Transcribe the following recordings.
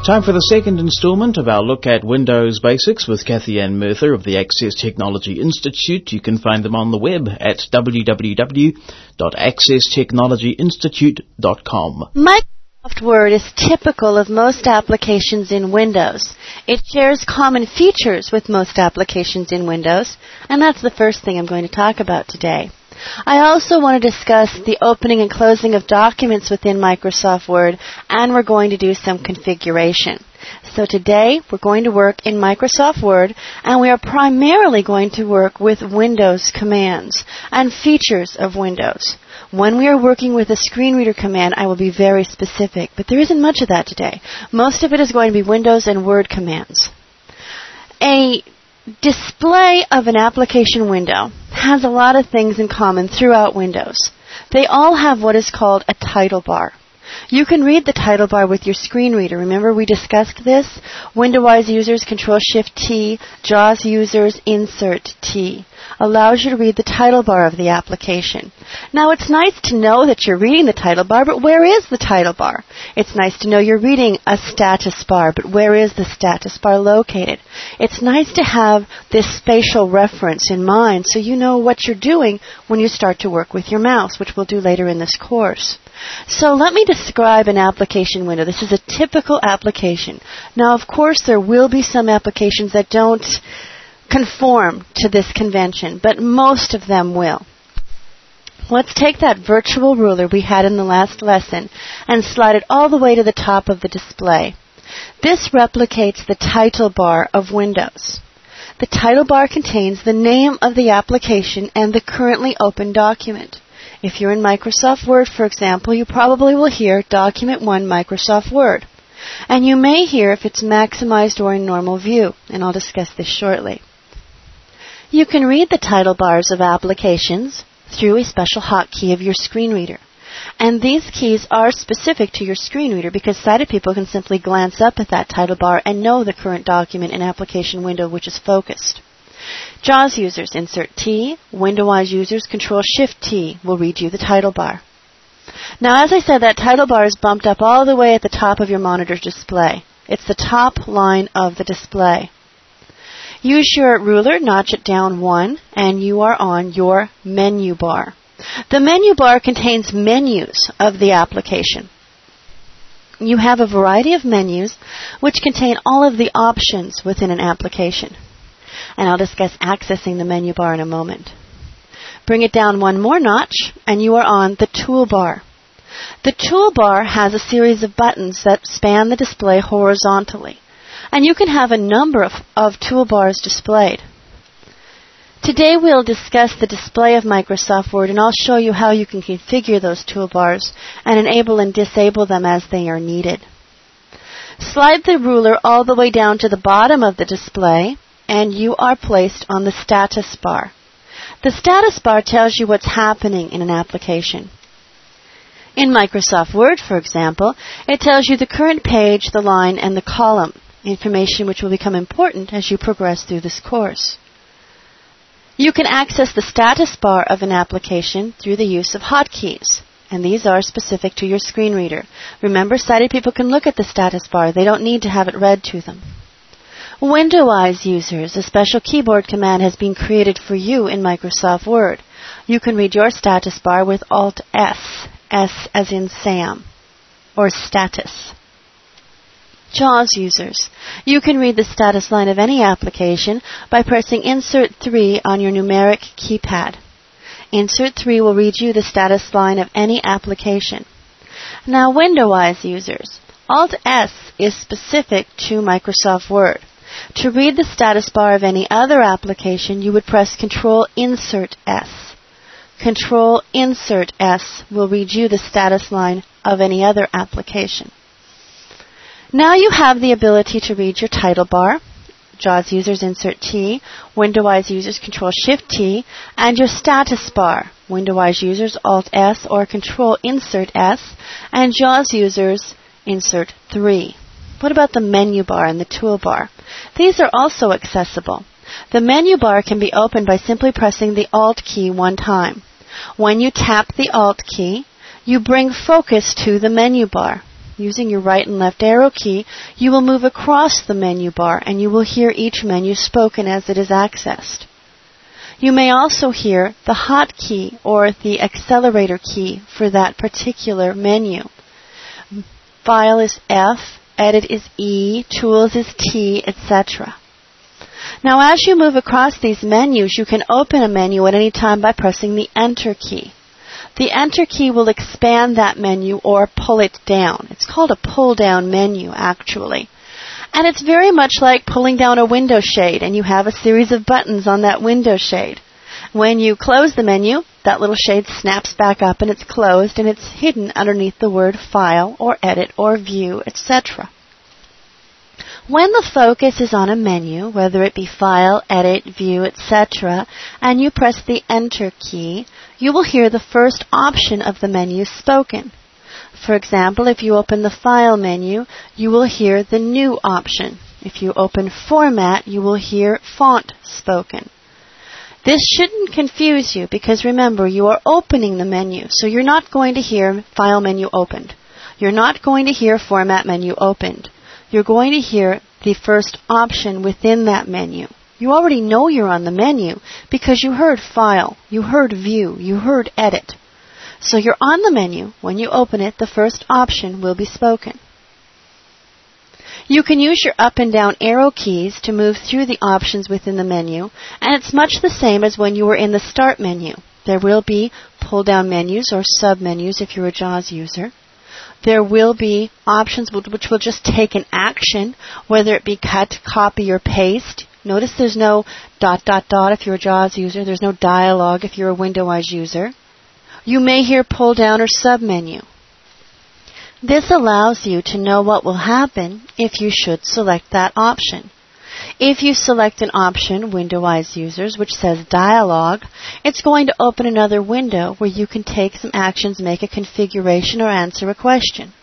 Time for the second instalment of our look at Windows Basics with Kathy Ann Murtha of the Access Technology Institute. You can find them on the web at www.accesstechnologyinstitute.com. Microsoft Word is typical of most applications in Windows. It shares common features with most applications in Windows, and that's the first thing I'm going to talk about today. I also want to discuss the opening and closing of documents within Microsoft Word, and we're going to do some configuration. So today, we're going to work in Microsoft Word, and we are primarily going to work with Windows commands and features of Windows. When we are working with a screen reader command, I will be very specific, but there isn't much of that today. Most of it is going to be Windows and Word commands. A display of an application window has a lot of things in common throughout Windows. They all have what is called a title bar. You can read the title bar with your screen reader. Remember we discussed this? Windows users Control-Shift-T, JAWS users Insert-T. Allows you to read the title bar of the application. Now it's nice to know that you're reading the title bar, but where is the title bar? It's nice to know you're reading a status bar, but where is the status bar located? It's nice to have this spatial reference in mind so you know what you're doing when you start to work with your mouse, which we'll do later in this course. So let me describe an application window. This is a typical application. Now, of course, there will be some applications that don't conform to this convention, but most of them will. Let's take that virtual ruler we had in the last lesson and slide it all the way to the top of the display. This replicates the title bar of Windows. The title bar contains the name of the application and the currently open document. If you're in Microsoft Word, for example, you probably will hear Document 1 Microsoft Word. And you may hear if it's maximized or in normal view, and I'll discuss this shortly. You can read the title bars of applications through a special hotkey of your screen reader. And these keys are specific to your screen reader because sighted people can simply glance up at that title bar and know the current document and application window which is focused. JAWS users Insert-T, Windows users Control-Shift-T will read you the title bar. Now, as I said, that title bar is bumped up all the way at the top of your monitor's display. It's the top line of the display. Use your ruler, notch it down 1, and you are on your menu bar. The menu bar contains menus of the application. You have a variety of menus which contain all of the options within an application. And I'll discuss accessing the menu bar in a moment. Bring it down one more notch, and you are on the toolbar. The toolbar has a series of buttons that span the display horizontally. And you can have a number of toolbars displayed. Today we'll discuss the display of Microsoft Word, and I'll show you how you can configure those toolbars and enable and disable them as they are needed. Slide the ruler all the way down to the bottom of the display, and you are placed on the status bar. The status bar tells you what's happening in an application. In Microsoft Word, for example, it tells you the current page, the line, and the column, information which will become important as you progress through this course. You can access the status bar of an application through the use of hotkeys, and these are specific to your screen reader. Remember, sighted people can look at the status bar. They don't need to have it read to them. Windows users, a special keyboard command has been created for you in Microsoft Word. You can read your status bar with Alt-S, S as in Sam, or status. JAWS users, you can read the status line of any application by pressing Insert 3 on your numeric keypad. Insert 3 will read you the status line of any application. Now, Windows users, Alt-S is specific to Microsoft Word. To read the status bar of any other application, you would press Control-Insert-S. Control-Insert-S will read you the status line of any other application. Now you have the ability to read your title bar, JAWS users Insert-T, Windows users Control-Shift-T, and your status bar, Windows users Alt-S or Control-Insert-S, and JAWS users Insert-3. What about the menu bar and the toolbar? These are also accessible. The menu bar can be opened by simply pressing the Alt key one time. When you tap the Alt key, you bring focus to the menu bar. using your right and left arrow key, you will move across the menu bar and you will hear each menu spoken as it is accessed. You may also hear the hot key or the accelerator key for that particular menu. File is F, Edit is E, Tools is T, etc. Now, as you move across these menus, you can open a menu at any time by pressing the Enter key. The Enter key will expand that menu or pull it down. It's called a pull-down menu, actually. And it's very much like pulling down a window shade, and you have a series of buttons on that window shade. When you close the menu, that little shade snaps back up and it's closed, and it's hidden underneath the word File or Edit or View, etc. When the focus is on a menu, whether it be File, Edit, View, etc., and you press the Enter key, you will hear the first option of the menu spoken. For example, if you open the File menu, you will hear the New option. If you open Format, you will hear Font spoken. This shouldn't confuse you because remember, you are opening the menu, so you're not going to hear File menu opened. You're not going to hear Format menu opened. You're going to hear the first option within that menu. You already know you're on the menu because you heard File, you heard View, you heard Edit. So you're on the menu. When you open it, the first option will be spoken. You can use your up and down arrow keys to move through the options within the menu, and it's much the same as when you were in the Start menu. There will be pull-down menus or sub-menus if you're a JAWS user. There will be options which will just take an action, whether it be cut, copy, or paste. Notice there's no ... if you're a JAWS user. There's no dialogue if you're a Windows user. You may hear pull down or sub-menu. This allows you to know what will happen if you should select that option. If you select an option, Windows users, which says dialogue, it's going to open another window where you can take some actions, make a configuration, or answer a question.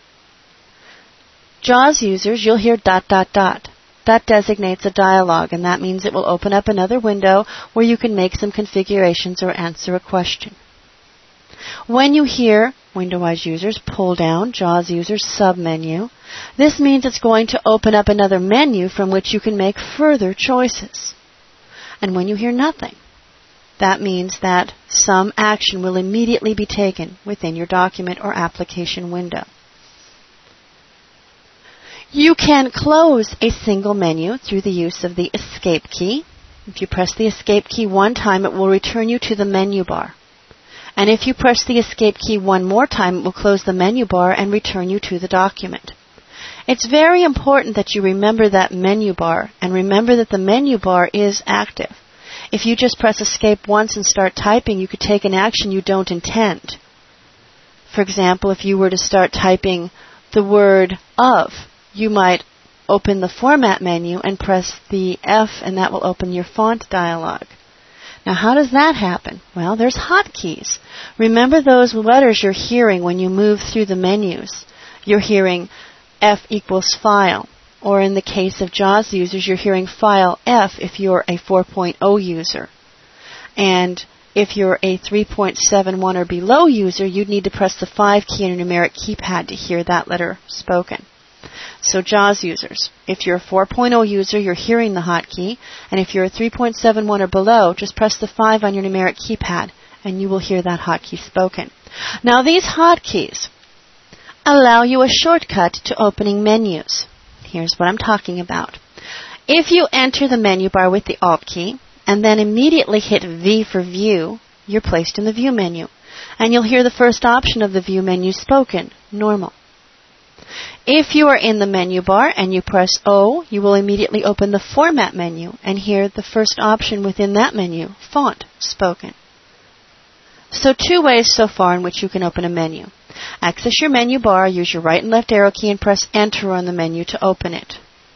JAWS users, you'll hear ... That designates a dialogue, and that means it will open up another window where you can make some configurations or answer a question. When you hear Windows users pull down, JAWS users sub-menu, this means it's going to open up another menu from which you can make further choices. And when you hear nothing, that means that some action will immediately be taken within your document or application window. You can close a single menu through the use of the Escape key. If you press the Escape key one time, it will return you to the menu bar. And if you press the Escape key one more time, it will close the menu bar and return you to the document. It's very important that you remember that menu bar, and remember that the menu bar is active. If you just press Escape once and start typing, you could take an action you don't intend. For example, if you were to start typing the word of, you might open the Format menu and press the F, and that will open your font dialog. Now, how does that happen? Well, there's hotkeys. Remember those letters you're hearing when you move through the menus. You're hearing F equals File. Or in the case of JAWS users, you're hearing File F if you're a 4.0 user. And if you're a 3.71 or below user, you'd need to press the 5 key on your numeric keypad to hear that letter spoken. So JAWS users, if you're a 4.0 user, you're hearing the hotkey, and if you're a 3.71 or below, just press the 5 on your numeric keypad, and you will hear that hotkey spoken. Now, these hotkeys allow you a shortcut to opening menus. Here's what I'm talking about. If you enter the menu bar with the Alt key, and then immediately hit V for View, you're placed in the View menu, and you'll hear the first option of the View menu spoken, Normal. If you are in the menu bar and you press O, you will immediately open the Format menu and hear the first option within that menu, Font, spoken. So 2 ways so far in which you can open a menu. Access your menu bar, use your right and left arrow key, and press Enter on the menu to open it.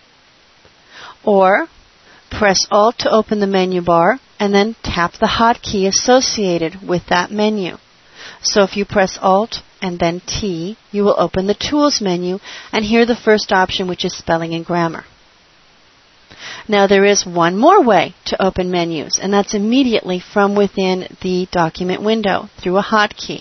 Or press Alt to open the menu bar and then tap the hotkey associated with that menu. So if you press Alt and then T, you will open the Tools menu and hear the first option, which is Spelling and Grammar. Now, there is one more way to open menus, and that's immediately from within the document window through a hotkey.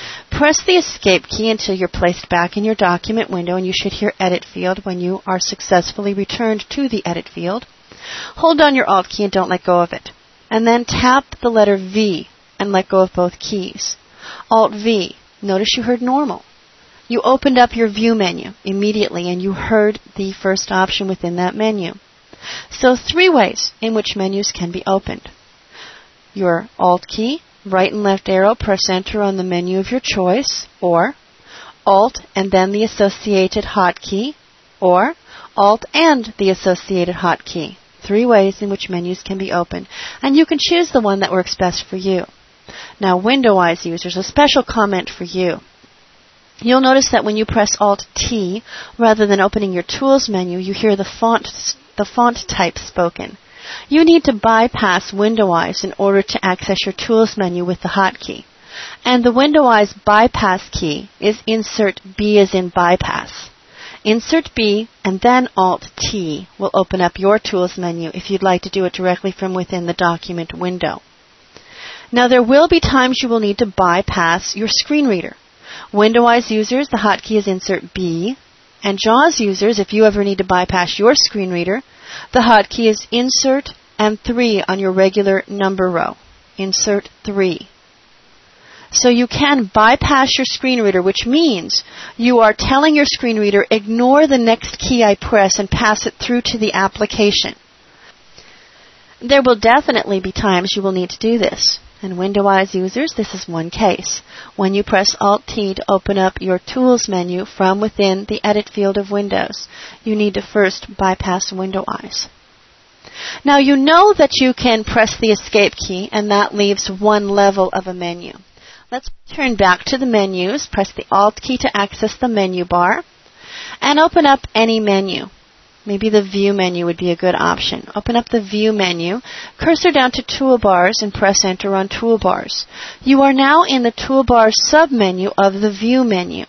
Press the Escape key until you're placed back in your document window, and you should hear Edit field when you are successfully returned to the Edit field. Hold down your Alt key and don't let go of it. And then tap the letter V and let go of both keys. Alt V. Notice you heard normal. You opened up your View menu immediately, and you heard the first option within that menu. So 3 ways in which menus can be opened. Your Alt key, right and left arrow, press Enter on the menu of your choice, or Alt and then the associated hotkey, or Alt and the associated hotkey. 3 ways in which menus can be opened, and you can choose the one that works best for you. Now, Windows users, a special comment for you. You'll notice that when you press Alt-T, rather than opening your Tools menu, you hear the font type spoken. You need to bypass Windows in order to access your Tools menu with the hotkey. And the Windows bypass key is Insert B as in bypass. Insert B and then Alt-T will open up your Tools menu if you'd like to do it directly from within the document window. Now, there will be times you will need to bypass your screen reader. Windows users, the hotkey is Insert B, and JAWS users, if you ever need to bypass your screen reader, the hotkey is Insert and 3 on your regular number row. Insert 3. So you can bypass your screen reader, which means you are telling your screen reader, ignore the next key I press and pass it through to the application. There will definitely be times you will need to do this. And Windows users, this is one case. When you press Alt-T to open up your Tools menu from within the Edit field of Windows, you need to first bypass Windows. Now, you know that you can press the Escape key, and that leaves one level of a menu. Let's turn back to the menus, press the Alt key to access the menu bar, and open up any menu. Maybe the View menu would be a good option. Open up the View menu, cursor down to Toolbars, and press Enter on Toolbars. You are now in the Toolbars submenu of the View menu.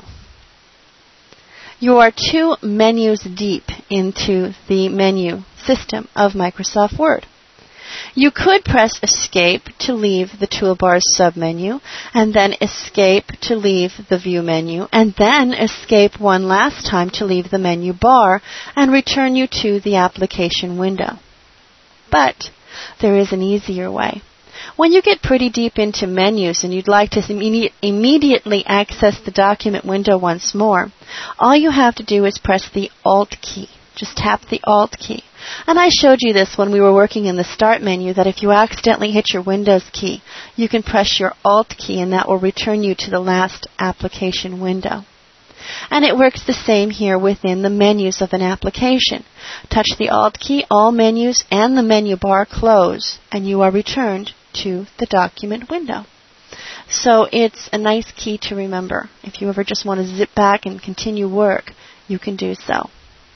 You are 2 menus deep into the menu system of Microsoft Word. You could press Escape to leave the Toolbars submenu, and then Escape to leave the View menu, and then Escape one last time to leave the menu bar and return you to the application window. But there is an easier way. When you get pretty deep into menus and you'd like to immediately access the document window once more, all you have to do is press the Alt key. Just tap the Alt key. And I showed you this when we were working in the Start menu, that if you accidentally hit your Windows key, you can press your Alt key and that will return you to the last application window. And it works the same here within the menus of an application. Touch the Alt key, all menus and the menu bar close, and you are returned to the document window. So it's a nice key to remember. If you ever just want to zip back and continue work, you can do so.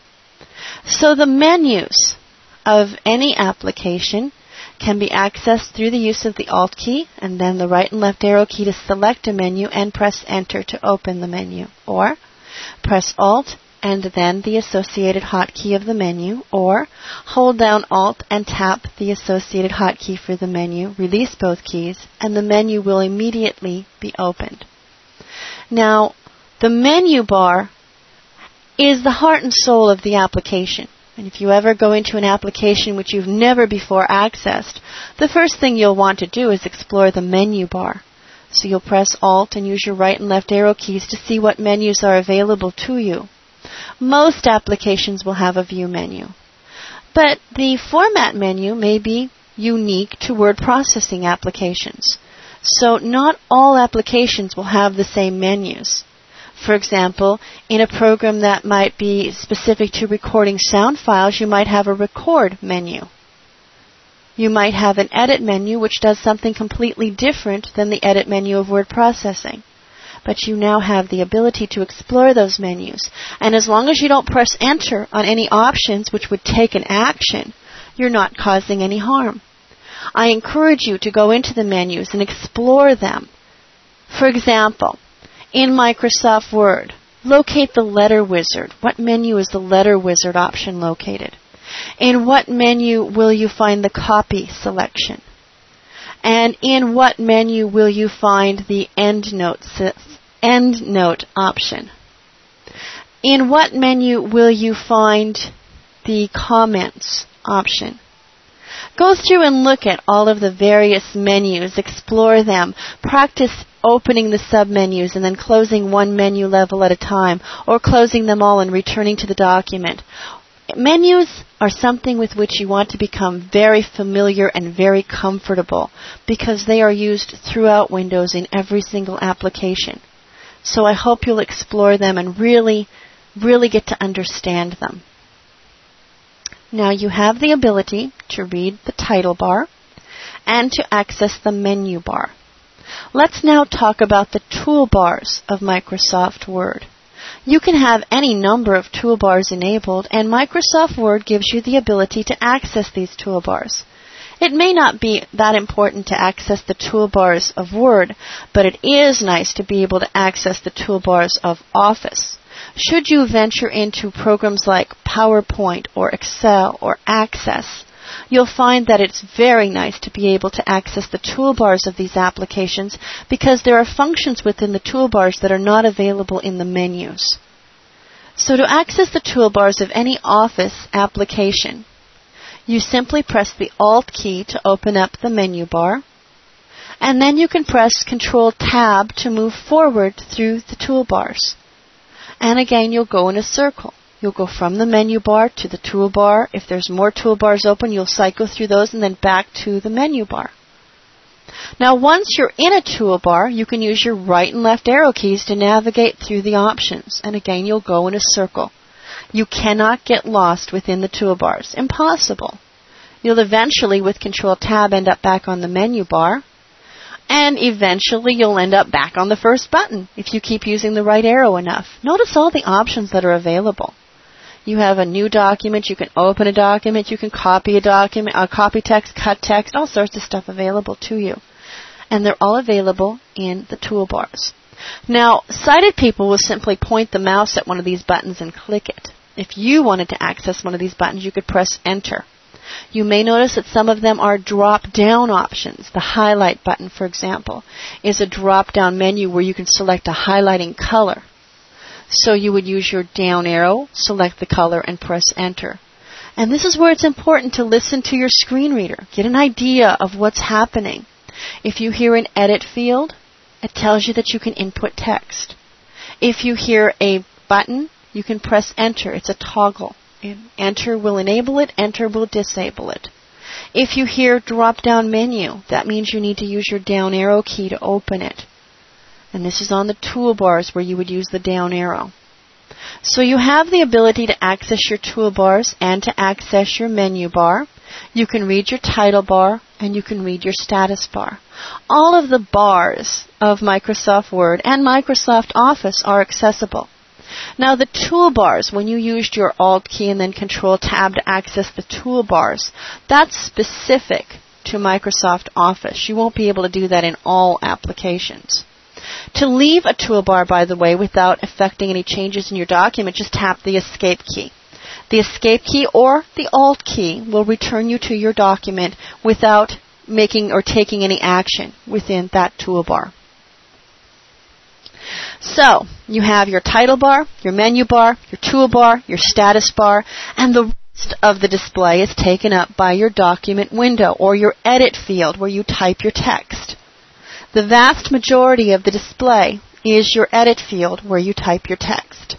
So the menus of any application can be accessed through the use of the Alt key and then the right and left arrow key to select a menu and press Enter to open the menu. Or press Alt and then the associated hotkey of the menu, or hold down Alt and tap the associated hotkey for the menu, release both keys, and the menu will immediately be opened. Now, the menu bar is the heart and soul of the application. And if you ever go into an application which you've never before accessed, the first thing you'll want to do is explore the menu bar. So you'll press Alt and use your right and left arrow keys to see what menus are available to you. Most applications will have a View menu. But the Format menu may be unique to word processing applications. So not all applications will have the same menus. For example, in a program that might be specific to recording sound files, you might have a Record menu. You might have an Edit menu, which does something completely different than the Edit menu of word processing. But you now have the ability to explore those menus. And as long as you don't press Enter on any options which would take an action, you're not causing any harm. I encourage you to go into the menus and explore them. For example, in Microsoft Word, locate the Letter Wizard. What menu is the Letter Wizard option located? In what menu will you find the Copy selection? And in what menu will you find the EndNote option? In what menu will you find the Comments option? Go through and look at all of the various menus, explore them, practice opening the submenus and then closing one menu level at a time, or closing them all and returning to the document. Menus are something with which you want to become very familiar and very comfortable because they are used throughout Windows in every single application. So I hope you'll explore them and really get to understand them. Now you have the ability to read the title bar and to access the menu bar. Let's now talk about the toolbars of Microsoft Word. You can have any number of toolbars enabled, and Microsoft Word gives you the ability to access these toolbars. It may not be that important to access the toolbars of Word, but it is nice to be able to access the toolbars of Office. Should you venture into programs like PowerPoint or Excel or Access, you'll find that it's very nice to be able to access the toolbars of these applications because there are functions within the toolbars that are not available in the menus. So to access the toolbars of any Office application, you simply press the Alt key to open up the menu bar, and then you can press Control-Tab to move forward through the toolbars. And again, you'll go in a circle. You'll go from the menu bar to the toolbar. If there's more toolbars open, you'll cycle through those and then back to the menu bar. Now, once you're in a toolbar, you can use your right and left arrow keys to navigate through the options. And again, you'll go in a circle. You cannot get lost within the toolbars. Impossible. You'll eventually, with Control-Tab, end up back on the menu bar. And eventually you'll end up back on the first button if you keep using the right arrow enough. Notice all the options that are available. You have a new document, you can open a document, you can copy a document, copy text, cut text, all sorts of stuff available to you. And they're all available in the toolbars. Now, sighted people will simply point the mouse at one of these buttons and click it. If you wanted to access one of these buttons, you could press Enter. You may notice that some of them are drop-down options. The highlight button, for example, is a drop-down menu where you can select a highlighting color. So you would use your down arrow, select the color, and press Enter. And this is where it's important to listen to your screen reader. Get an idea of what's happening. If you hear an Edit field, it tells you that you can input text. If you hear a button, you can press Enter. It's a toggle. Enter will enable it, Enter will disable it. If you hear drop-down menu, that means you need to use your down arrow key to open it. And this is on the toolbars where you would use the down arrow. So you have the ability to access your toolbars and to access your menu bar. You can read your title bar and you can read your status bar. All of the bars of Microsoft Word and Microsoft Office are accessible. Now the toolbars, when you used your Alt key and then Control-Tab to access the toolbars, that's specific to Microsoft Office. You won't be able to do that in all applications. To leave a toolbar, by the way, without affecting any changes in your document, just tap the Escape key. The Escape key or the Alt key will return you to your document without making or taking any action within that toolbar. So, you have your title bar, your menu bar, your toolbar, your status bar, and the rest of the display is taken up by your document window or your edit field where you type your text. The vast majority of the display is your edit field where you type your text.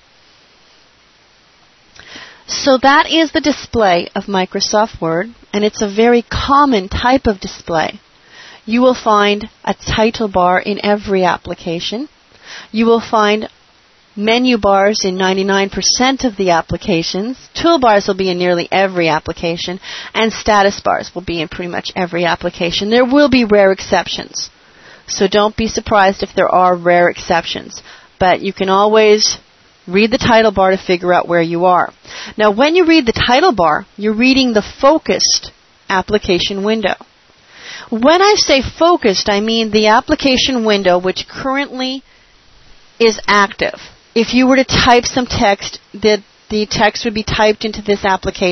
So that is the display of Microsoft Word, and it's a very common type of display. You will find a title bar in every application. You will find menu bars in 99% of the applications. Toolbars will be in nearly every application, and status bars will be in pretty much every application. There will be rare exceptions. So don't be surprised if there are rare exceptions. But you can always read the title bar to figure out where you are. Now, when you read the title bar, you're reading the focused application window. When I say focused, I mean the application window which currently is active. If you were to type some text, the text would be typed into this application.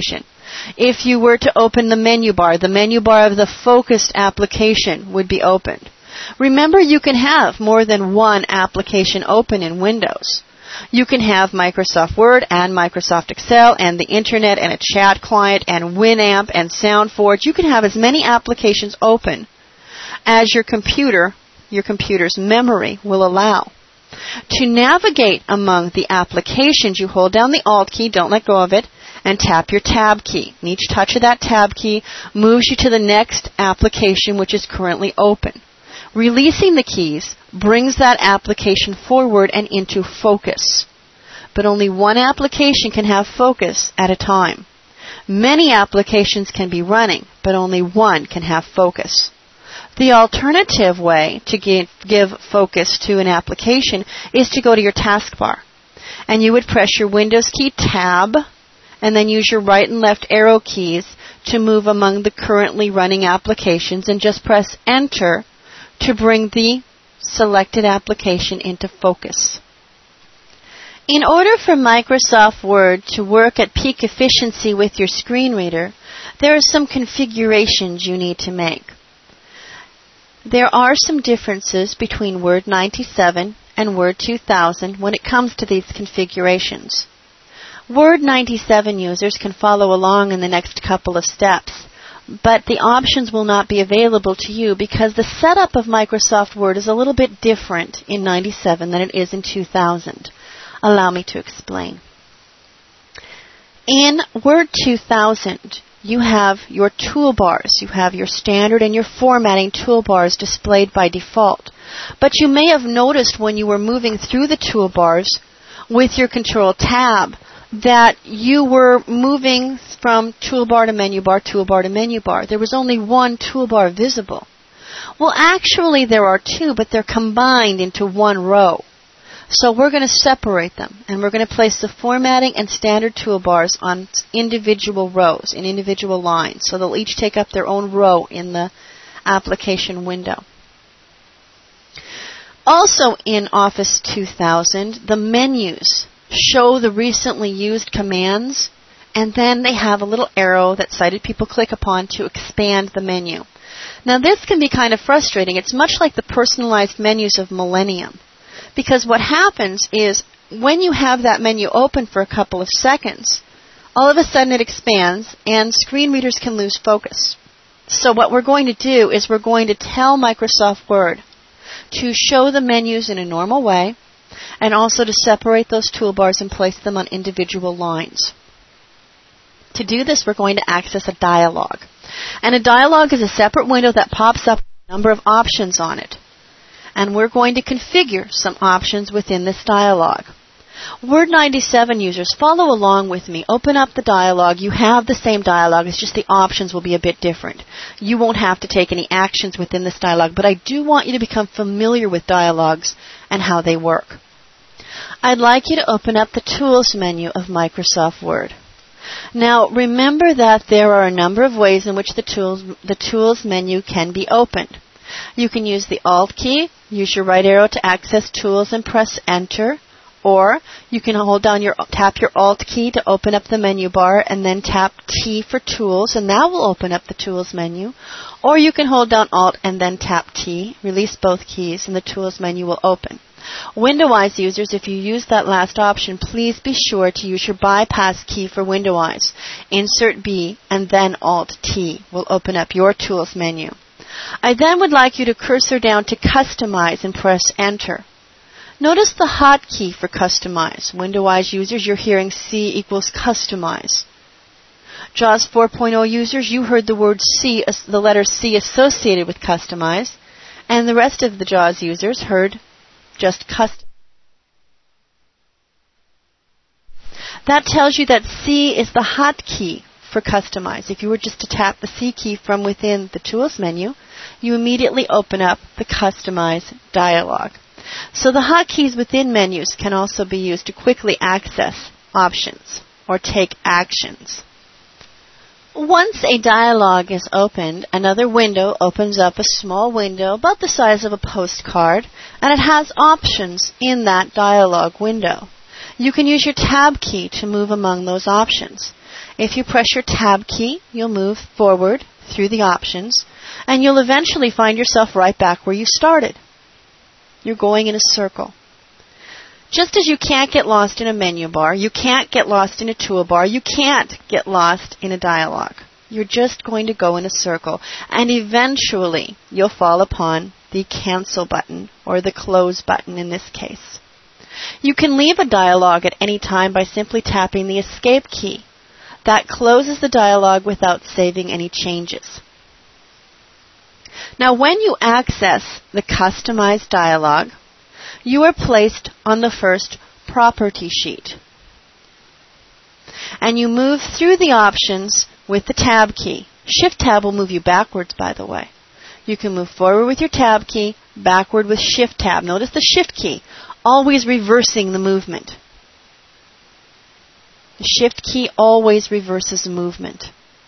If you were to open the menu bar of the focused application would be opened. Remember, you can have more than one application open in Windows. You can have Microsoft Word and Microsoft Excel and the Internet and a chat client and Winamp and SoundForge. You can have as many applications open as your computer's memory will allow. To navigate among the applications, you hold down the Alt key, don't let go of it, and tap your Tab key. And each touch of that Tab key moves you to the next application which is currently open. Releasing the keys brings that application forward and into focus. But only one application can have focus at a time. Many applications can be running, but only one can have focus. The alternative way to give focus to an application is to go to your taskbar. And you would press your Windows key Tab, and then use your right and left arrow keys to move among the currently running applications, and just press Enter to bring the selected application into focus. In order for Microsoft Word to work at peak efficiency with your screen reader, there are some configurations you need to make. There are some differences between Word 97 and Word 2000 when it comes to these configurations. Word 97 users can follow along in the next couple of steps, but the options will not be available to you because the setup of Microsoft Word is a little bit different in 97 than it is in 2000. Allow me to explain. In Word 2000, you have your toolbars. You have your standard and your formatting toolbars displayed by default. But you may have noticed when you were moving through the toolbars with your Control Tab that you were moving from toolbar to menu bar, toolbar to menu bar. There was only one toolbar visible. Well, actually there are two, but they're combined into one row. So we're going to separate them, and we're going to place the formatting and standard toolbars on individual rows, in individual lines, so they'll each take up their own row in the application window. Also in Office 2000, the menus show the recently used commands, and then they have a little arrow that sighted people click upon to expand the menu. Now this can be kind of frustrating. It's much like the personalized menus of Millennium, because what happens is when you have that menu open for a couple of seconds, all of a sudden it expands and screen readers can lose focus. So what we're going to do is we're going to tell Microsoft Word to show the menus in a normal way, and also to separate those toolbars and place them on individual lines. To do this, we're going to access a dialog. And a dialog is a separate window that pops up with a number of options on it. And we're going to configure some options within this dialog. Word 97 users, follow along with me. Open up the dialog. You have the same dialog. It's just the options will be a bit different. You won't have to take any actions within this dialog, but I do want you to become familiar with dialogs and how they work. I'd like you to open up the Tools menu of Microsoft Word. Now, remember that there are a number of ways in which the Tools menu can be opened. You can use the Alt key, use your right arrow to access Tools and press Enter, or you can tap your Alt key to open up the menu bar and then tap T for Tools, and that will open up the Tools menu. Or you can hold down Alt and then tap T, release both keys, and the Tools menu will open. Windows users, if you use that last option, please be sure to use your bypass key for Windows. Insert B and then Alt T will open up your Tools menu. I then would like you to cursor down to Customize and press Enter. Notice the hotkey for Customize. Windows users, you're hearing C equals Customize. JAWS 4.0 users, you heard the word C, the letter C associated with Customize, and the rest of the JAWS users heard just Custom. That tells you that C is the hotkey for Customize. If you were just to tap the C key from within the Tools menu, you immediately open up the Customize dialog. So the hotkeys within menus can also be used to quickly access options or take actions. Once a dialog is opened, another window opens up, a small window about the size of a postcard, and it has options in that dialog window. You can use your Tab key to move among those options. If you press your Tab key, you'll move forward through the options, and you'll eventually find yourself right back where you started. You're going in a circle. Just as you can't get lost in a menu bar, you can't get lost in a toolbar, you can't get lost in a dialogue. You're just going to go in a circle, and eventually you'll fall upon the cancel button, or the close button in this case. You can leave a dialogue at any time by simply tapping the escape key. That closes the dialogue without saving any changes. Now, when you access the customized dialogue, you are placed on the first property sheet. And you move through the options with the Tab key. Shift-Tab will move you backwards, by the way. You can move forward with your Tab key, backward with Shift-Tab. Notice the Shift key, always reversing the movement. The Shift key always reverses the movement.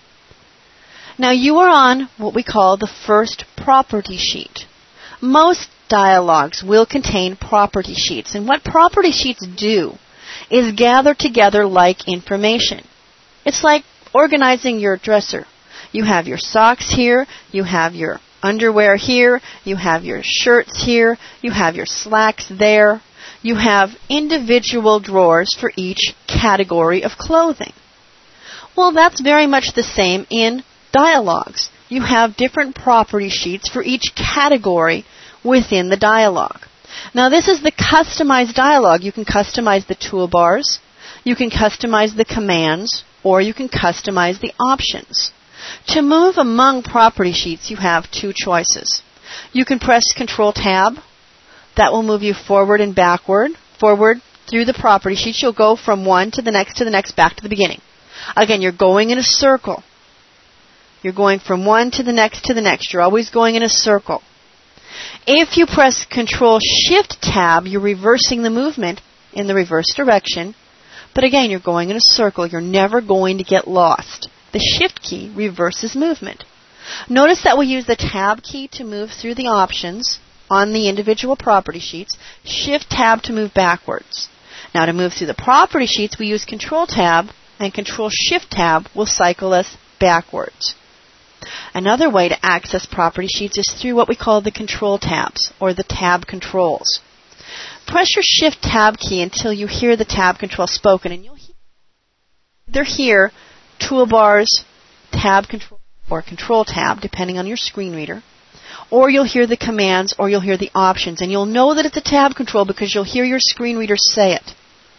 Now you are on what we call the first property sheet. Most dialogues will contain property sheets, and what property sheets do is gather together like information. It's like organizing your dresser. You have your socks here, you have your underwear here, you have your shirts here, you have your slacks there. You have individual drawers for each category of clothing. Well, that's very much the same in dialogues. You have different property sheets for each category within the dialogue. Now, this is the customized dialogue. You can customize the toolbars, you can customize the commands, or you can customize the options. To move among property sheets, you have two choices. You can press Control-Tab. That will move you forward and backward. Forward through the property sheets. You'll go from one to the next, back to the beginning. Again, you're going in a circle. You're going from one to the next. You're always going in a circle. If you press Control-Shift-Tab, you're reversing the movement in the reverse direction. But again, you're going in a circle. You're never going to get lost. The Shift key reverses movement. Notice that we use the Tab key to move through the options on the individual property sheets, Shift-Tab to move backwards. Now, to move through the property sheets, we use Control-Tab, and Control-Shift-Tab will cycle us backwards. Another way to access property sheets is through what we call the Control tabs, or the Tab controls. Press your Shift-Tab key until you hear the Tab control spoken, and you'll either hear Toolbars, Tab control, or Control-Tab, depending on your screen reader. Or you'll hear the commands, or you'll hear the options. And you'll know that it's a Tab control because you'll hear your screen reader say it.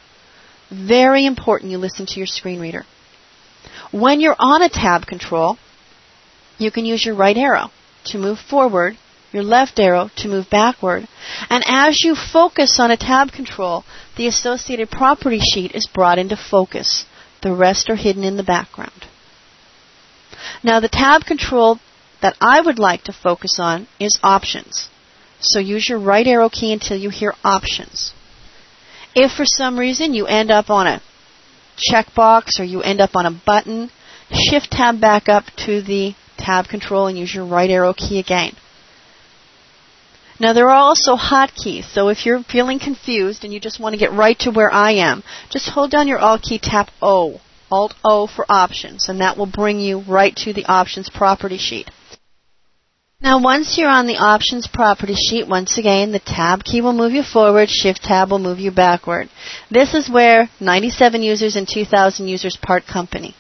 Very important you listen to your screen reader. When you're on a Tab control, you can use your right arrow to move forward, your left arrow to move backward. And as you focus on a Tab control, the associated property sheet is brought into focus. The rest are hidden in the background. Now, the Tab control that I would like to focus on is options. So use your right arrow key until you hear options. If for some reason you end up on a checkbox or you end up on a button, Shift-Tab back up to the Tab control and use your right arrow key again. Now, there are also hotkeys, so if you're feeling confused and you just want to get right to where I am, just hold down your Alt key, tap O, Alt-O for options, and that will bring you right to the options property sheet. Now, once you're on the options property sheet, once again, the Tab key will move you forward, Shift-Tab will move you backward. This is where 97 users and 2,000 users part company.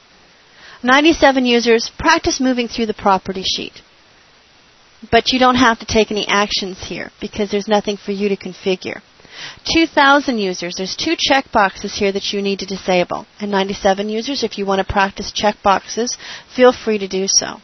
97 users, practice moving through the property sheet. But you don't have to take any actions here because there's nothing for you to configure. 2,000 users, there's two checkboxes here that you need to disable. And 97 users, if you want to practice checkboxes, feel free to do so.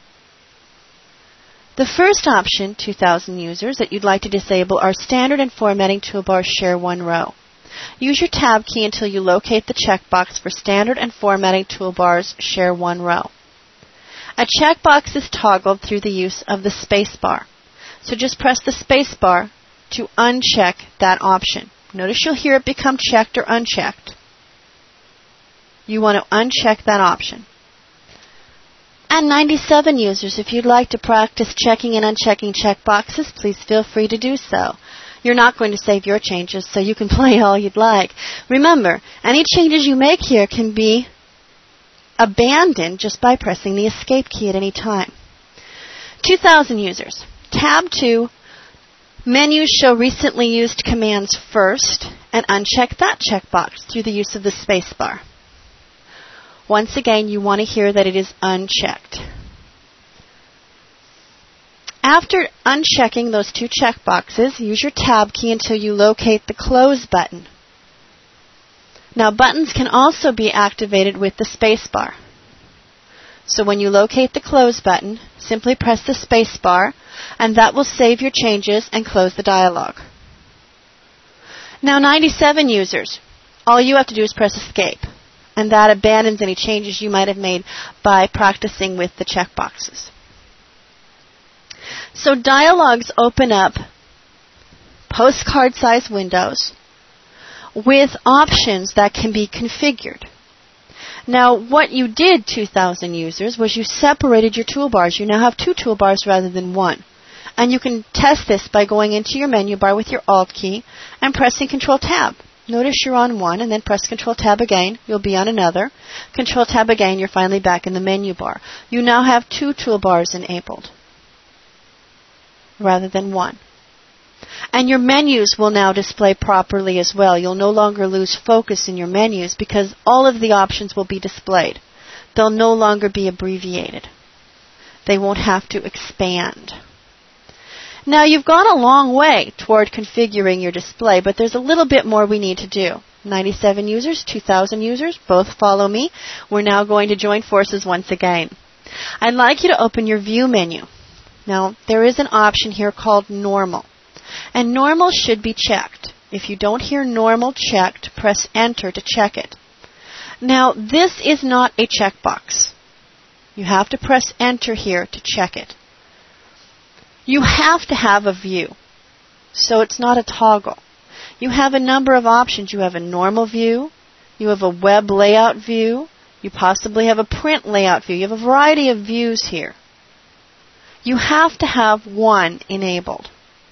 The first option, 2,000 users, that you'd like to disable are Standard and Formatting Toolbars Share One Row. Use your Tab key until you locate the checkbox for Standard and Formatting Toolbars Share One Row. A checkbox is toggled through the use of the space bar. So just press the space bar to uncheck that option. Notice you'll hear it become checked or unchecked. You want to uncheck that option. And 97 users, if you'd like to practice checking and unchecking checkboxes, please feel free to do so. You're not going to save your changes, so you can play all you'd like. Remember, any changes you make here can be abandoned just by pressing the escape key at any time. 2000 users. Tab 2, menus show recently used commands first, and uncheck that checkbox through the use of the spacebar. Once again, you want to hear that it is unchecked. After unchecking those two checkboxes, use your Tab key until you locate the Close button. Now, buttons can also be activated with the spacebar. So when you locate the Close button, simply press the spacebar, and that will save your changes and close the dialog. Now, 97 users, all you have to do is press Escape, and that abandons any changes you might have made by practicing with the checkboxes. So dialogs open up postcard-sized windows with options that can be configured. Now, what you did, 2,000 users, was you separated your toolbars. You now have two toolbars rather than one. And you can test this by going into your menu bar with your Alt key and pressing Control-Tab. Notice you're on one, and then press Control-Tab again. You'll be on another. Control-Tab again, you're finally back in the menu bar. You now have two toolbars enabled rather than one. And your menus will now display properly as well. You'll no longer lose focus in your menus because all of the options will be displayed. They'll no longer be abbreviated. They won't have to expand. Now, you've gone a long way toward configuring your display, but there's a little bit more we need to do. 97 users, 2,000 users, both follow me. We're now going to join forces once again. I'd like you to open your View menu. Now, there is an option here called Normal. And Normal should be checked. If you don't hear Normal checked, press Enter to check it. Now, this is not a checkbox. You have to press Enter here to check it. You have to have a view, so it's not a toggle. You have a number of options. You have a normal view. You have a web layout view. You possibly have a print layout view. You have a variety of views here. You have to have one enabled.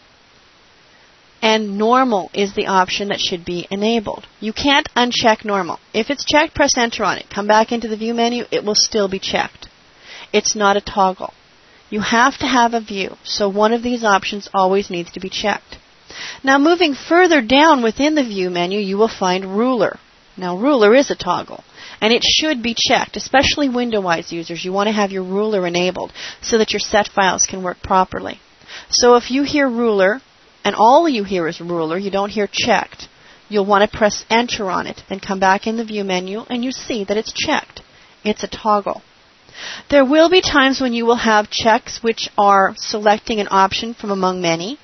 And normal is the option that should be enabled. You can't uncheck normal. If it's checked, press Enter on it. Come back into the View menu, it will still be checked. It's not a toggle. You have to have a view, so one of these options always needs to be checked. Now, moving further down within the View menu, you will find Ruler. Now, Ruler is a toggle, and it should be checked, especially window-wise users. You want to have your Ruler enabled so that your set files can work properly. So if you hear Ruler, and all you hear is Ruler, you don't hear checked, you'll want to press Enter on it and come back in the View menu, and you see that it's checked. It's a toggle. There will be times when you will have checks which are selecting an option from among many,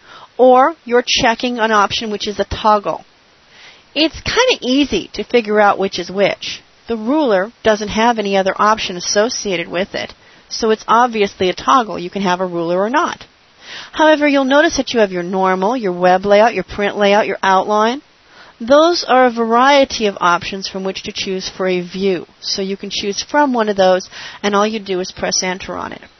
or you're checking an option which is a toggle. It's kind of easy to figure out which is which. The Ruler doesn't have any other option associated with it, so it's obviously a toggle. You can have a ruler or not. However, you'll notice that you have your normal, your web layout, your print layout, your outline. Those are a variety of options from which to choose for a view. So you can choose from one of those, and all you do is press Enter on it.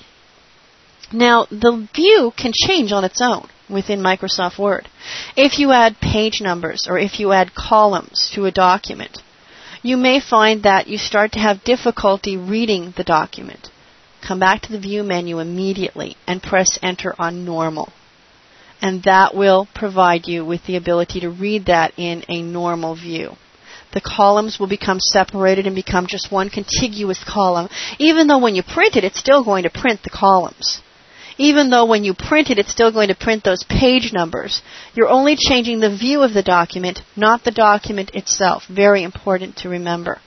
Now, the view can change on its own within Microsoft Word. If you add page numbers or if you add columns to a document, you may find that you start to have difficulty reading the document. Come back to the View menu immediately and press Enter on Normal. And that will provide you with the ability to read that in a normal view. The columns will become separated and become just one contiguous column. Even though when you print it, it's still going to print the columns. Even though when you print it, it's still going to print those page numbers. You're only changing the view of the document, not the document itself. Very important to remember.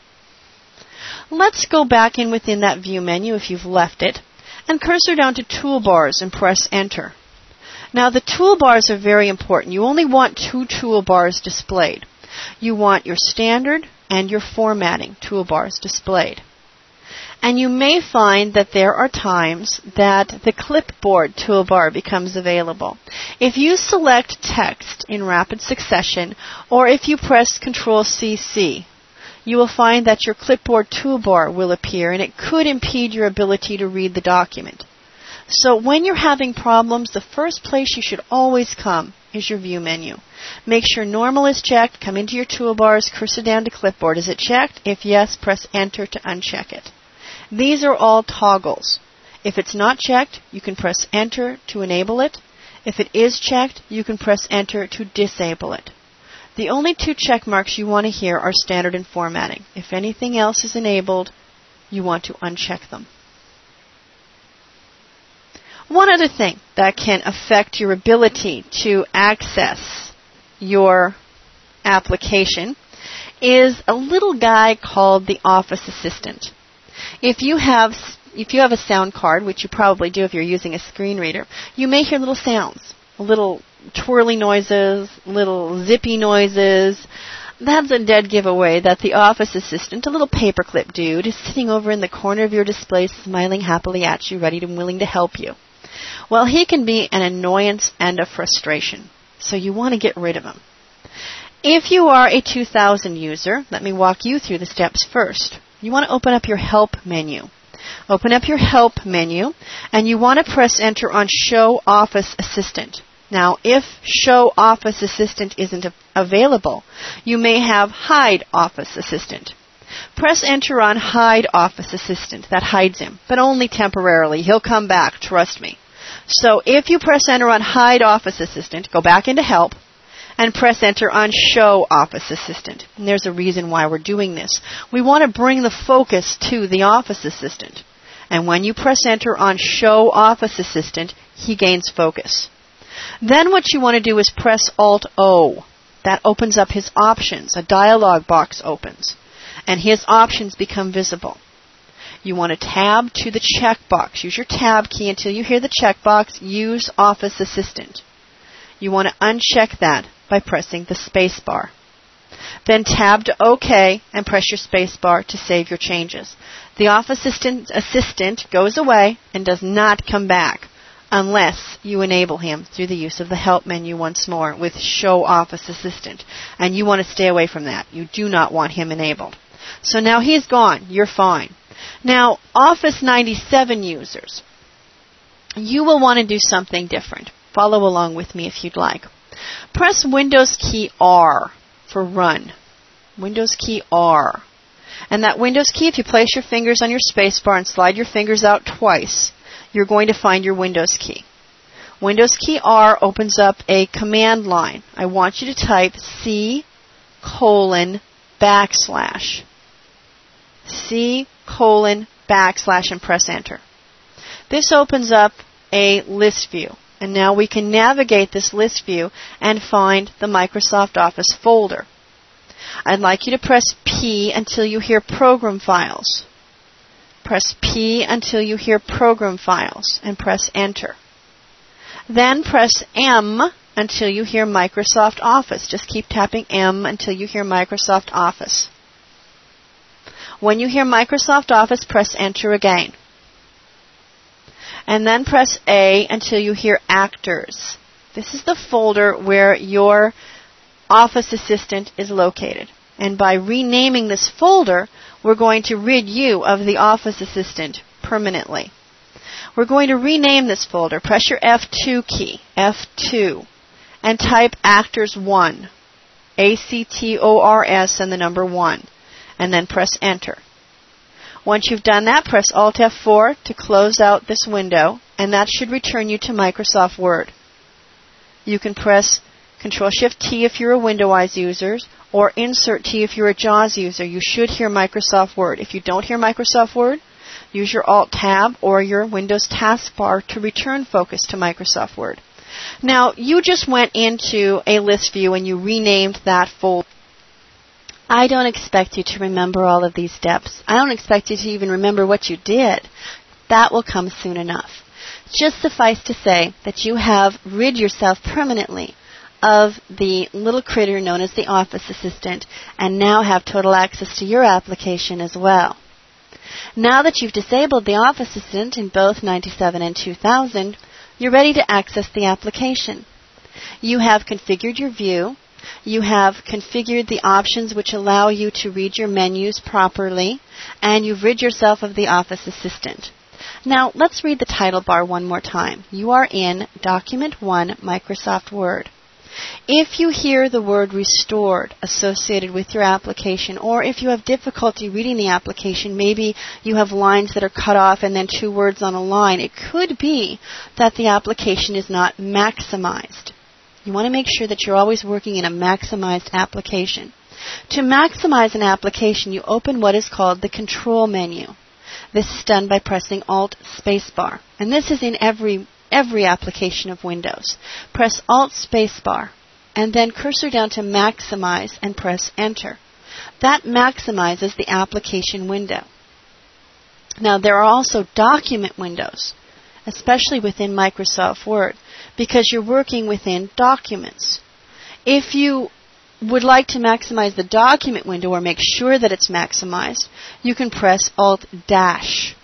Let's go back in within that View menu if you've left it, and cursor down to Toolbars and press Enter. Now, the toolbars are very important. You only want two toolbars displayed. You want your standard and your formatting toolbars displayed. And you may find that there are times that the clipboard toolbar becomes available. If you select text in rapid succession, or if you press Control-CC, you will find that your clipboard toolbar will appear, and it could impede your ability to read the document. So when you're having problems, the first place you should always come is your View menu. Make sure Normal is checked. Come into your toolbars, cursor down to Clipboard. Is it checked? If yes, press Enter to uncheck it. These are all toggles. If it's not checked, you can press Enter to enable it. If it is checked, you can press Enter to disable it. The only two check marks you want to hear are Standard and Formatting. If anything else is enabled, you want to uncheck them. One other thing that can affect your ability to access your application is a little guy called the Office Assistant. If you have a sound card, which you probably do if you're using a screen reader, you may hear little sounds, little twirly noises, little zippy noises. That's a dead giveaway that the Office Assistant, a little paperclip dude, is sitting over in the corner of your display smiling happily at you, ready and willing to help you. Well, he can be an annoyance and a frustration, so you want to get rid of him. If you are a 2000 user, let me walk you through the steps first. You want to open up your Help menu. Open up your Help menu, and you want to press Enter on Show Office Assistant. Now, if Show Office Assistant isn't available, you may have Hide Office Assistant. Press Enter on Hide Office Assistant. That hides him, but only temporarily. He'll come back, trust me. So if you press Enter on Hide Office Assistant, go back into Help, and press Enter on Show Office Assistant. And there's a reason why we're doing this. We want to bring the focus to the Office Assistant. And when you press Enter on Show Office Assistant, he gains focus. Then what you want to do is press Alt-O. That opens up his options. A dialog box opens, and his options become visible. You want to tab to the checkbox. Use your tab key until you hear the checkbox, Use Office Assistant. You want to uncheck that by pressing the space bar. Then tab to OK and press your space bar to save your changes. The Office Assistant goes away and does not come back unless you enable him through the use of the Help menu once more with Show Office Assistant. And you want to stay away from that. You do not want him enabled. So now he's gone. You're fine. Now, Office 97 users, you will want to do something different. Follow along with me if you'd like. Press Windows key R for Run. Windows key R. And that Windows key, if you place your fingers on your space bar and slide your fingers out twice, you're going to find your Windows key. Windows key R opens up a command line. I want you to type C:// C:// and press Enter. This opens up a list view. And now we can navigate this list view and find the Microsoft Office folder. I'd like you to press P until you hear Program Files. Press P until you hear Program Files and press Enter. Then press M until you hear Microsoft Office. Just keep tapping M until you hear Microsoft Office. When you hear Microsoft Office, press Enter again. And then press A until you hear Actors. This is the folder where your Office Assistant is located. And by renaming this folder, we're going to rid you of the Office Assistant permanently. We're going to rename this folder. Press your F2 key, F2, and type Actors 1, ACTORS and the number 1, and then press Enter. Once you've done that, press Alt F4 to close out this window, and that should return you to Microsoft Word. You can press Control-Shift-T if you're a Windows user, or Insert-T if you're a JAWS user. You should hear Microsoft Word. If you don't hear Microsoft Word, use your Alt-Tab or your Windows taskbar to return focus to Microsoft Word. Now, you just went into a list view and you renamed that folder. I don't expect you to remember all of these steps. I don't expect you to even remember what you did. That will come soon enough. Just suffice to say that you have rid yourself permanently of the little critter known as the Office Assistant and now have total access to your application as well. Now that you've disabled the Office Assistant in both 97 and 2000, you're ready to access the application. You have configured your view. You have configured the options which allow you to read your menus properly, and you've rid yourself of the Office Assistant. Now, let's read the title bar one more time. You are in Document 1, Microsoft Word. If you hear the word restored associated with your application, or if you have difficulty reading the application, maybe you have lines that are cut off and then 2 words on a line, it could be that the application is not maximized. You want to make sure that you're always working in a maximized application. To maximize an application, you open what is called the control menu. This is done by pressing Alt spacebar. And this is in every application of Windows. Press Alt spacebar and then cursor down to maximize and press Enter. That maximizes the application window. Now there are also document windows, especially within Microsoft Word, because you're working within documents. If you would like to maximize the document window or make sure that it's maximized, you can press Alt-dash,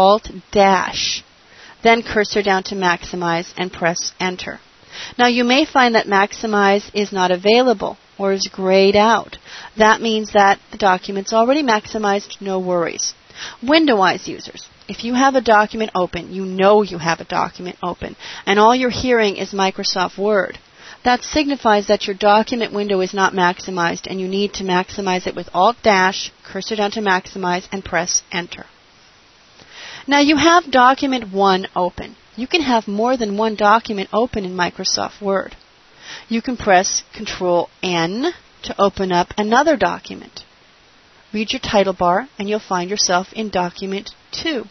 then cursor down to maximize and press Enter. Now you may find that maximize is not available or is grayed out. That means that the document's already maximized, no worries. Window-wise users, if you have a document open, you know you have a document open, and all you're hearing is Microsoft Word, that signifies that your document window is not maximized and you need to maximize it with Alt-dash, cursor down to maximize, and press Enter. Now you have document 1 open. You can have more than one document open in Microsoft Word. You can press Control-N to open up another document. Read your title bar and you'll find yourself in Document 2.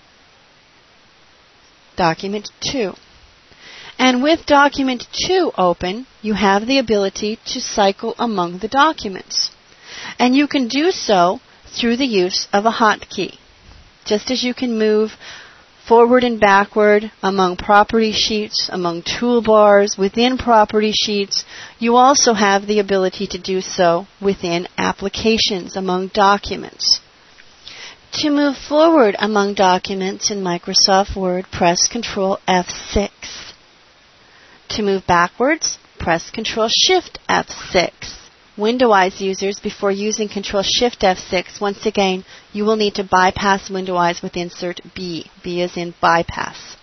Document 2. And with Document 2 open, you have the ability to cycle among the documents. And you can do so through the use of a hotkey. Just as you can move forward and backward among property sheets, among toolbars, within property sheets, you also have the ability to do so within applications, among documents. To move forward among documents in Microsoft Word, press Control F6. To move backwards, press Control Shift F6. Window-Eyes users, before using Control Shift F6, once again, you will need to bypass Window-Eyes with insert B. B as in bypass.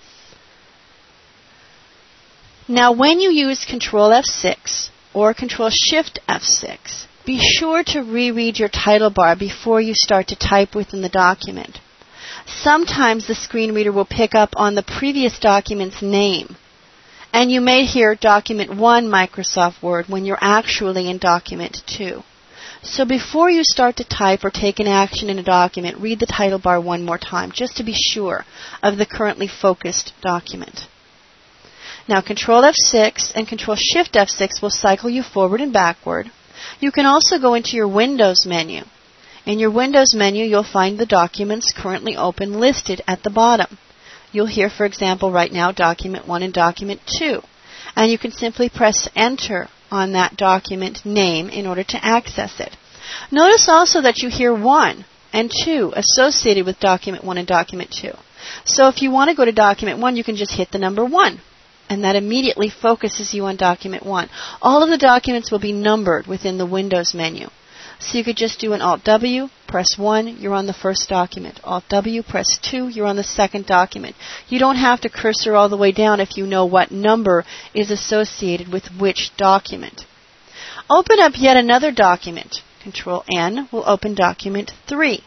Now, when you use Control F6 or Control Shift F6, be sure to reread your title bar before you start to type within the document. Sometimes the screen reader will pick up on the previous document's name, and you may hear Document 1 Microsoft Word when you're actually in Document 2. So before you start to type or take an action in a document, read the title bar one more time, just to be sure of the currently focused document. Now Control F6 and Control Shift F6 will cycle you forward and backward. You can also go into your Windows menu. In your Windows menu, you'll find the documents currently open listed at the bottom. You'll hear, for example, right now, Document 1 and Document 2. And you can simply press Enter on that document name in order to access it. Notice also that you hear 1 and 2 associated with Document 1 and Document 2. So if you want to go to Document 1, you can just hit the number 1. And that immediately focuses you on Document 1. All of the documents will be numbered within the Windows menu. So you could just do an Alt-W, press 1, you're on the first document. Alt-W, press 2, you're on the second document. You don't have to cursor all the way down if you know what number is associated with which document. Open up yet another document. Control-N will open Document 3.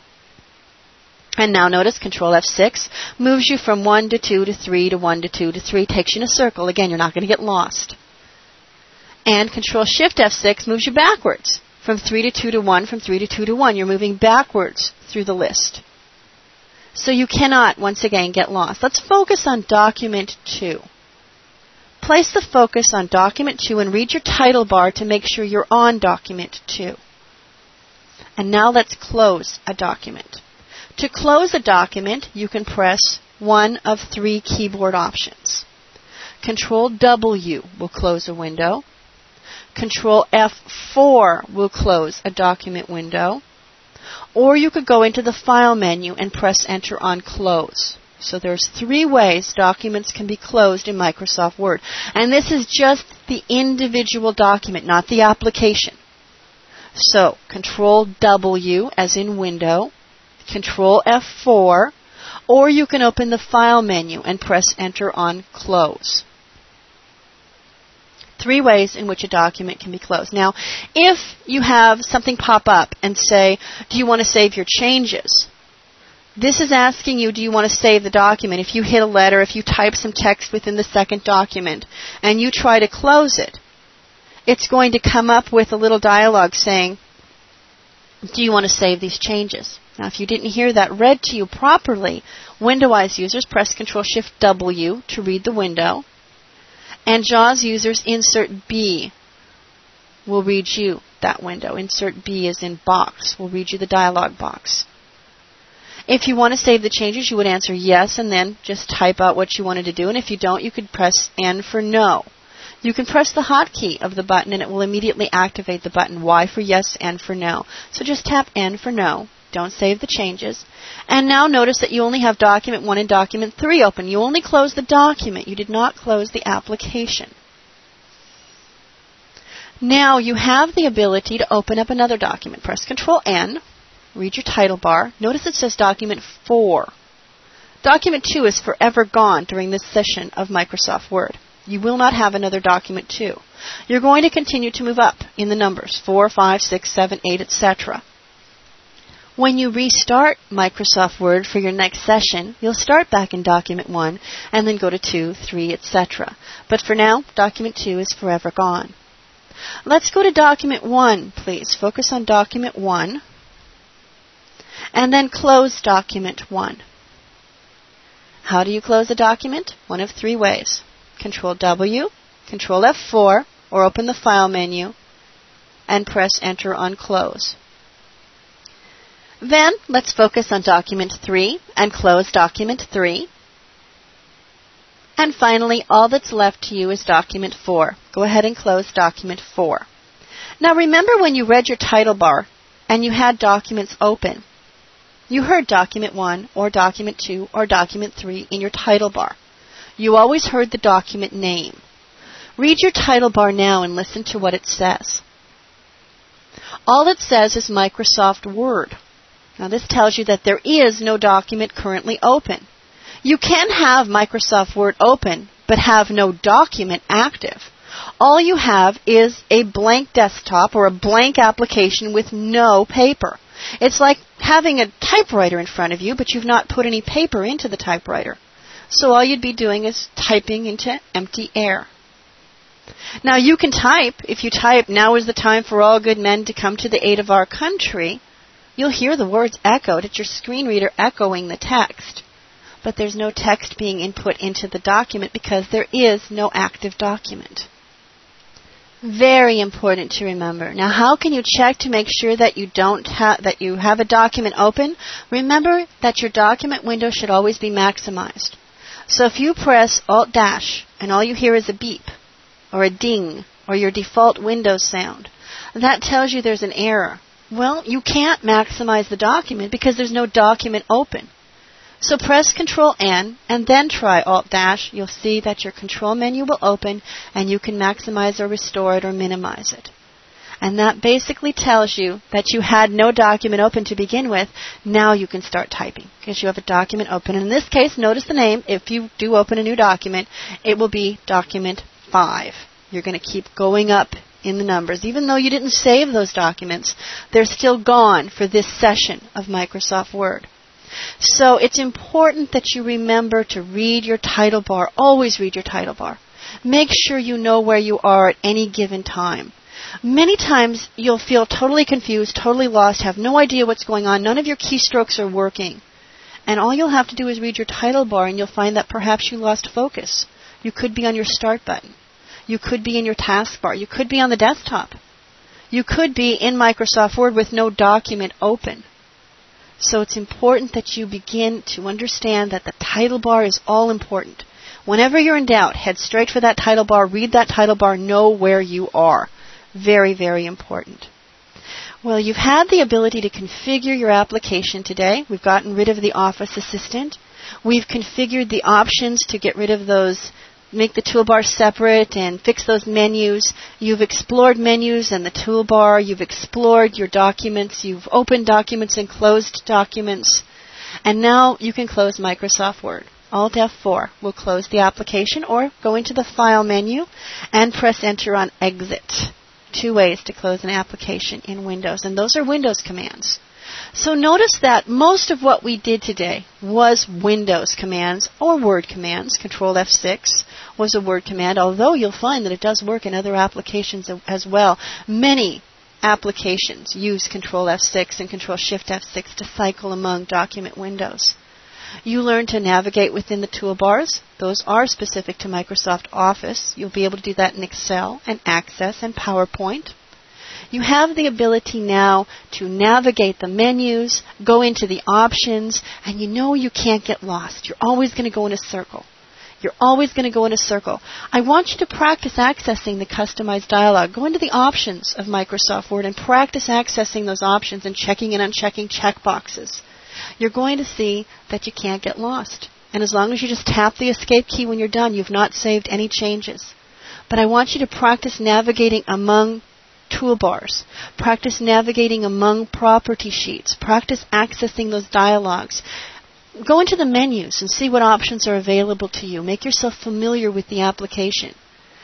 And now notice Control F6 moves you from 1 to 2 to 3 to 1 to 2 to 3, takes you in a circle. Again, you're not going to get lost. And Control Shift F6 moves you backwards. From 3 to 2 to 1, from 3 to 2 to 1. You're moving backwards through the list. So you cannot, once again, get lost. Let's focus on Document 2. Place the focus on Document 2 and read your title bar to make sure you're on Document 2. And now let's close a document. To close a document, you can press one of 3 keyboard options. Control W will close a window. Control F4 will close a document window. Or you could go into the File menu and press Enter on Close. So there's 3 ways documents can be closed in Microsoft Word. And this is just the individual document, not the application. So Control W as in Window, Control F4, or you can open the File menu and press Enter on Close. 3 ways in which a document can be closed. Now, if you have something pop up and say, do you want to save your changes? This is asking you, do you want to save the document? If you hit a letter, if you type some text within the second document, and you try to close it, it's going to come up with a little dialogue saying, do you want to save these changes? Now, if you didn't hear that read to you properly, Windows users press Control-Shift-W to read the window, and JAWS users insert B will read you that window. Insert B as in box will read you the dialog box. If you want to save the changes, you would answer yes and then just type out what you wanted to do. And if you don't, you could press N for no. You can press the hotkey of the button and it will immediately activate the button Y for yes, N for no. So just tap N for no. Don't save the changes. And now notice that you only have document 1 and document 3 open. You only closed the document. You did not close the application. Now you have the ability to open up another document. Press Control N. Read your title bar. Notice it says document 4. Document 2 is forever gone during this session of Microsoft Word. You will not have another document 2. You're going to continue to move up in the numbers, 4, 5, 6, 7, 8, etc. When you restart Microsoft Word for your next session, you'll start back in document 1 and then go to 2, 3, etc. But for now, document 2 is forever gone. Let's go to document 1, please. Focus on document 1. And then close document 1. How do you close a document? One of 3 ways. Control-W, Control-F4, or open the File menu and press Enter on Close. Then, let's focus on document 3 and close document 3. And finally, all that's left to you is document 4. Go ahead and close document 4. Now remember when you read your title bar and you had documents open, you heard document 1 or document 2 or document 3 in your title bar. You always heard the document name. Read your title bar now and listen to what it says. All it says is Microsoft Word. Now this tells you that there is no document currently open. You can have Microsoft Word open, but have no document active. All you have is a blank desktop or a blank application with no paper. It's like having a typewriter in front of you, but you've not put any paper into the typewriter. So all you'd be doing is typing into empty air. Now you can type. If you type, "Now is the time for all good men to come to the aid of our country," you'll hear the words echoed. It's your screen reader echoing the text. But there's no text being input into the document because there is no active document. Very important to remember. Now, how can you check to make sure that you have a document open? Remember that your document window should always be maximized. So if you press Alt-Dash and all you hear is a beep or a ding or your default Windows sound, that tells you there's an error. Well, you can't maximize the document because there's no document open. So press Control-N and then try Alt-Dash. You'll see that your control menu will open and you can maximize or restore it or minimize it. And that basically tells you that you had no document open to begin with. Now you can start typing because you have a document open. And in this case, notice the name. If you do open a new document, it will be document 5. You're going to keep going up in the numbers. Even though you didn't save those documents, they're still gone for this session of Microsoft Word. So it's important that you remember to read your title bar. Always read your title bar. Make sure you know where you are at any given time. Many times you'll feel totally confused, totally lost, have no idea what's going on. None of your keystrokes are working. And all you'll have to do is read your title bar and you'll find that perhaps you lost focus. You could be on your start button. You could be in your taskbar. You could be on the desktop. You could be in Microsoft Word with no document open. So it's important that you begin to understand that the title bar is all important. Whenever you're in doubt, head straight for that title bar, read that title bar, know where you are. Very, very important. Well, you've had the ability to configure your application today. We've gotten rid of the Office Assistant. We've configured the options to get rid of those, make the toolbar separate and fix those menus. You've explored menus and the toolbar. You've explored your documents. You've opened documents and closed documents. And now you can close Microsoft Word. Alt F4 will close the application, or go into the File menu and press Enter on Exit. 2 ways to close an application in Windows, and those are Windows commands. So notice that most of what we did today was Windows commands or Word commands. Control F6 was a Word command, although you'll find that it does work in other applications as well. Many applications use Control F6 and Control Shift F6 to cycle among document windows. You learn to navigate within the toolbars. Those are specific to Microsoft Office. You'll be able to do that in Excel and Access and PowerPoint. You have the ability now to navigate the menus, go into the options, and you know you can't get lost. You're always going to go in a circle. You're always going to go in a circle. I want you to practice accessing the customized dialog. Go into the options of Microsoft Word and practice accessing those options and checking and unchecking checkboxes. You're going to see that you can't get lost. And as long as you just tap the Escape key when you're done, you've not saved any changes. But I want you to practice navigating among toolbars. Practice navigating among property sheets. Practice accessing those dialogues. Go into the menus and see what options are available to you. Make yourself familiar with the application.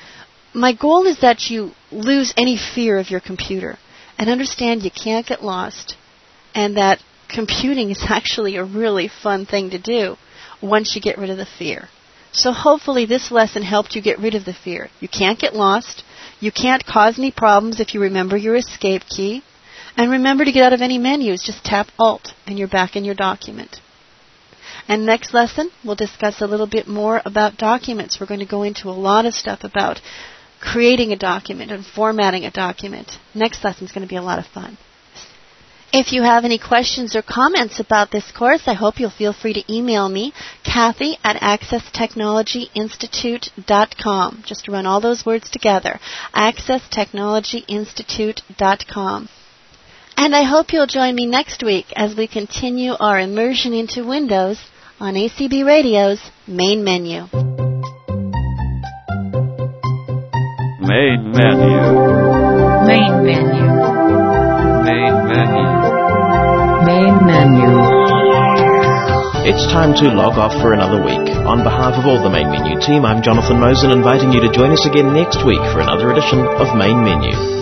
My goal is that you lose any fear of your computer and understand you can't get lost, and that computing is actually a really fun thing to do once you get rid of the fear. So hopefully this lesson helped you get rid of the fear. You can't get lost. You can't cause any problems if you remember your Escape key. And remember to get out of any menus. Just tap Alt and you're back in your document. And next lesson, we'll discuss a little bit more about documents. We're going to go into a lot of stuff about creating a document and formatting a document. Next lesson is going to be a lot of fun. If you have any questions or comments about this course, I hope you'll feel free to email me, Kathy at accesstechnologyinstitute.com. Just to run all those words together, accesstechnologyinstitute.com. And I hope you'll join me next week as we continue our immersion into Windows on ACB Radio's Main Menu. Main Menu. Main Menu. Main Menu. Main Menu. It's time to log off for another week. On behalf of all the Main Menu team, I'm Jonathan Mosen, inviting you to join us again next week for another edition of Main Menu.